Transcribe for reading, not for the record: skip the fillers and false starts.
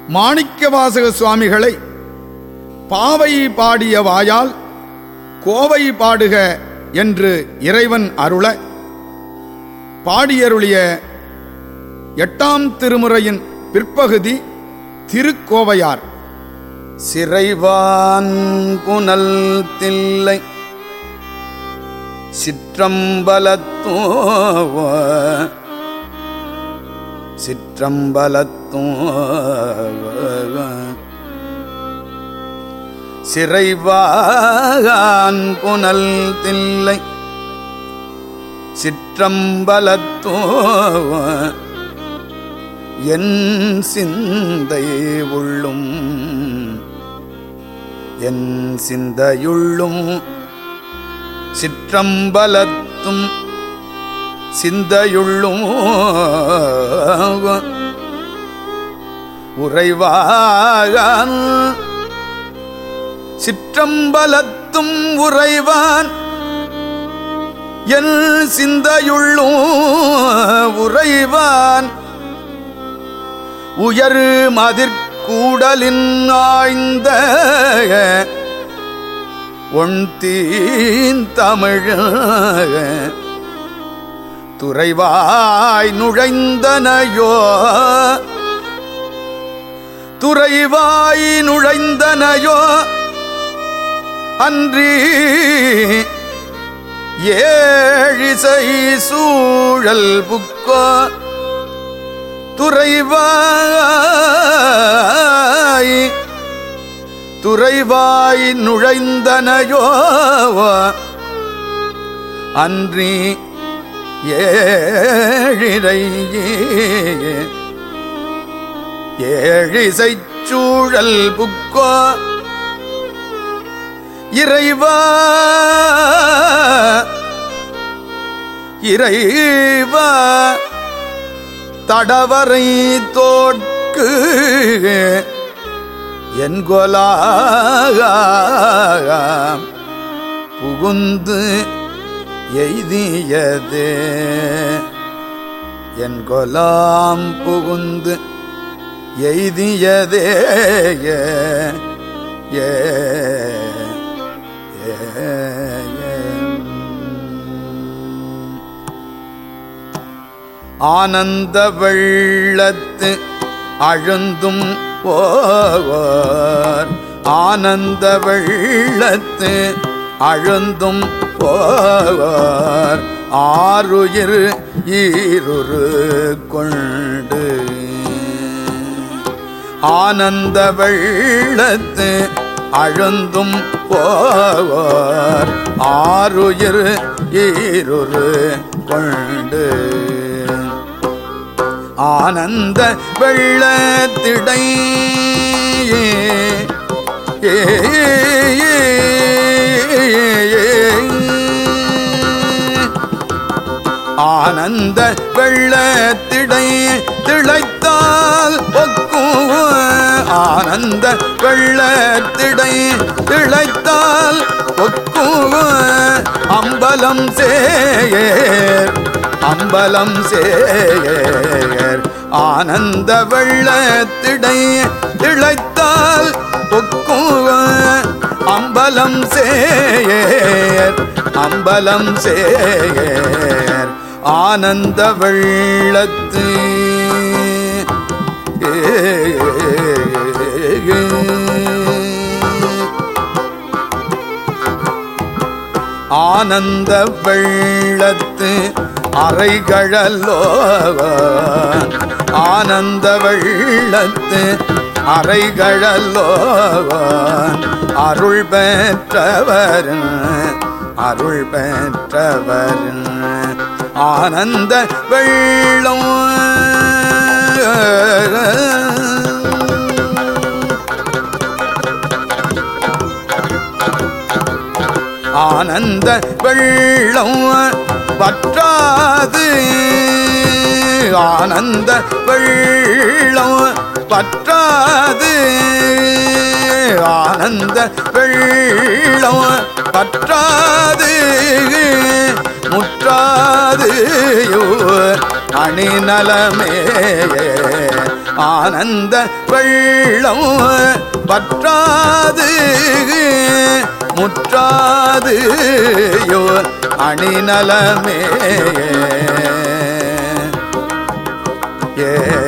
மாணிக்கவாசக சுவாமிகளை பாவை பாடிய வாயால் கோவை பாடுக என்று இறைவன் அருள பாடியருளிய 8ஆம் திருமுறையின் பிற்பகுதி திருக்கோவையார். சிறைவான் புனல் தில்லை சிற்றம்பலத்தோ சிறைவான் புனல் தில்லை சிற்றம்பலத்தோ என் சிந்தை உள்ளும் என் சிந்தையுள்ளும் சிற்றம்பலத்தும் சிந்தையுள்ளும் உறைவான் சிற்றம்பலத்தும் உறைவான் என் சிந்தையுள்ளும் உறைவான் உயர் மதிர்கூடலின் ஆய்ந்த ஒண்தீன் தமிழ் துறைவாய் நுழைந்தனையோ துறைவாய் நுழைந்தனையோ அன்றி ஏழிசை சூழல் புக்கோ துறைவாய் நுழைந்தனையோ அன்றி ஏழிசை சூழல் புக்கோ இறைவா இறைவா தடவரை தோட்கு என்கொலாம் புகுந்து எய்தியதே என்கொலாம் புகுந்து எய்தியதே ஏ ஆனந்த வெள்ளத்து அழுந்தும் போவார் ஆனந்த வெள்ளத்து அழுந்தும் போவார் ஆருயிர் ஈருரு கொண்டு ஆனந்த வெள்ளத்து அழுந்தும் போவார் ஆருயிர் ஈருரு கொண்டு ஆனந்த வெள்ளத்திடை ஆனந்த வெள்ளத்திடை திளைத்தால் ஒக்கும் ஆனந்த வெள்ளத்திடை திளைத்தால் ஒக்கும் அம்பலம் சேயர் அம்பலம் சேயர் ஆனந்த வெள்ளத்திடை திளைத்தால் ஒக்கும் அம்பலம் சேயர் அம்பலம் சேயர் ஆனந்த வெள்ளத்து ஆனந்த வெள்ளத்து அறைகழலோ ஆனந்த வெள்ளத்து அறைகழலோ அருள் பெற்றவர் அருள் பெற்றவர் ஆனந்த வெள்ளம் ஆனந்த வெள்ளம் பற்றாது ஆனந்த வெள்ளம் பற்றாது ஆனந்த வெள்ளம் பற்றாது முற்றாது அணிநலமே ஆனந்த வெள்ளம் பற்றாது முற்றாது அணிநலமே